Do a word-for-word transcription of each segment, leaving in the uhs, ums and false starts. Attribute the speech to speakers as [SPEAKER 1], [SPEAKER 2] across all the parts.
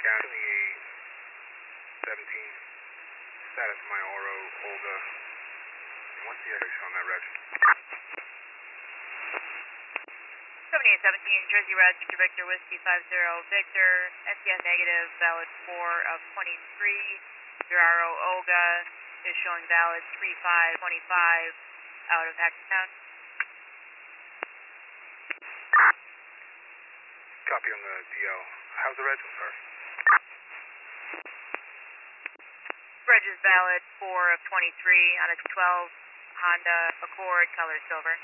[SPEAKER 1] seventy-eight seventeen. Status Myoro, Olga. And what's the exit on that reg?
[SPEAKER 2] seventy-eight seventeen, Jersey Red, Victor Victor, Whiskey five zero, Victor, S C S negative, valid four of twenty-three, Gerardo Olga is showing valid three five twenty-five, out of Hackettstown.
[SPEAKER 1] Copy on the D L. How's the reg? I'm sorry.
[SPEAKER 2] Reg is valid four of twenty-three on a twelve Honda Accord, color silver.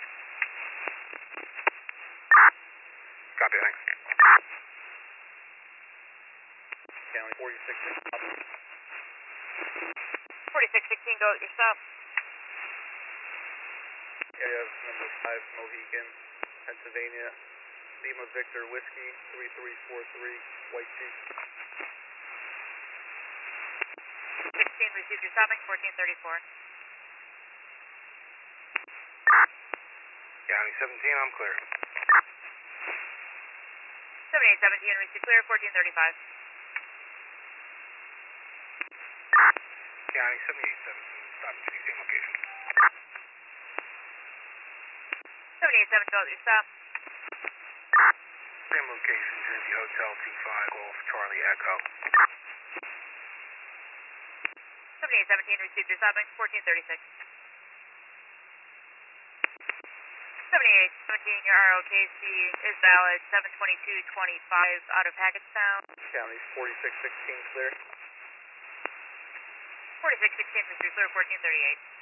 [SPEAKER 1] Copy, thanks.
[SPEAKER 3] County forty-six sixteen.
[SPEAKER 2] forty-six sixteen, go at your stop.
[SPEAKER 3] Area of number five, Mohican, Pennsylvania. Lima Victor Whiskey, three three four three, White Chief.
[SPEAKER 2] sixteen, received your stopping, fourteen thirty-four.
[SPEAKER 1] County seventeen, I'm clear.
[SPEAKER 2] seventy-eight seventeen, received clear, fourteen thirty-five.
[SPEAKER 1] County seventy-eight seventeen, stop to the same location.
[SPEAKER 2] seventy-eight seventeen, go at your stop.
[SPEAKER 1] Same location, Jersey Hotel, T five, Golf, Charlie, Echo.
[SPEAKER 2] seventy-eight seventeen, received your stopping, fourteen thirty-six. seventy-eight seventeen, your R O K C is valid, seven twenty-two twenty-five, out of Hackettstown.
[SPEAKER 3] County forty-six sixteen, clear.
[SPEAKER 2] forty-six sixteen, received clear, fourteen thirty-eight.